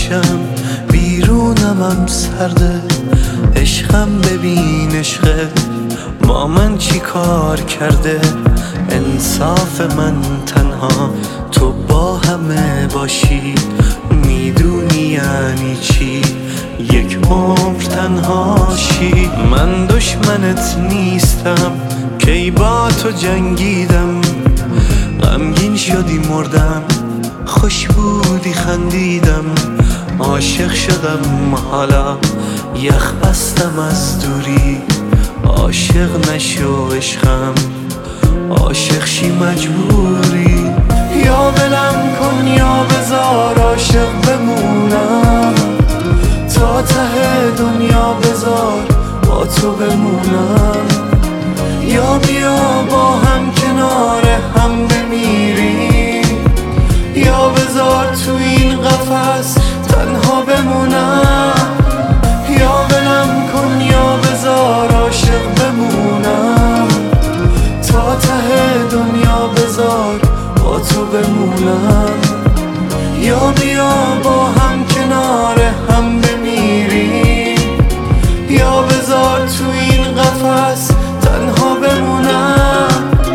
باشم، بیرونم هم سرده. عشقم ببین عشقه با من چی کار کرده. انصاف من تنها تو با همه باشی، میدونی یعنی چی یک عمر تنهاشی. من دشمنت نیستم کی با تو جنگیدم، غمگین شدی مردم، خوش بودی خندیدم. عاشق شدم حالا یخ بستم از دوری، عاشق نشو عشقم، عاشق شی مجبوری. یا ولم کن یا بذار عاشق بمونم، تا ته دنیا بذار با تو بمونم. یا بیا با هم کنار هم بمیریم، یا بذار تو این قفس تنها بمونم. یا ولم کن یا بذار عاشق بمونم، تا ته دنیا بذار با تو بمونم. یا بیا با هم کنار هم بمیریم، یا بذار تو این قفس تنها بمونم.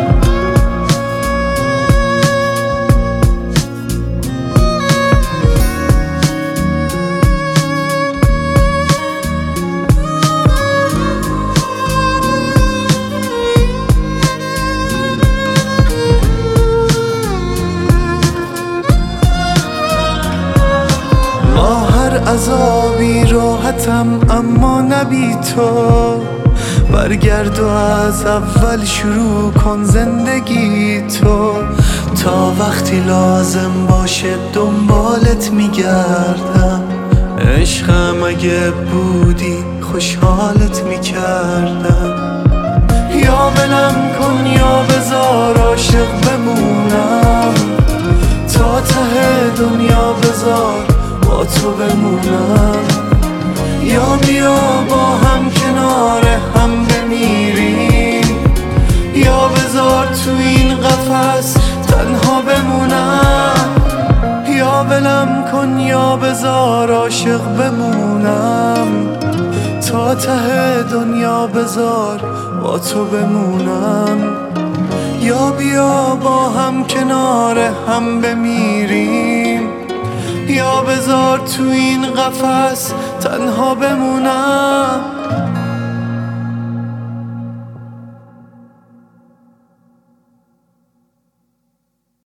با هر عذابی راحتم اما نبی تو، برگرد و از اول شروع کن زندگی تو. تا وقتی لازم باشه دنبالت میگردم، عشقم اگه بودی خوشحالت میکردم. یا ولم کن یا بذار عاشق بمونم، تا ته دنیا بذار با تو بمونم. یا بیا با هم کنار هم بمیریم، یا بذار تو این قفس تنها بمونم. یا ولم کن یا بذار عاشق بمونم، تا ته دنیا بذار با تو بمونم. یا بیا با هم کنار هم بمیریم، یا بذار تو این قفس تنها بمونم.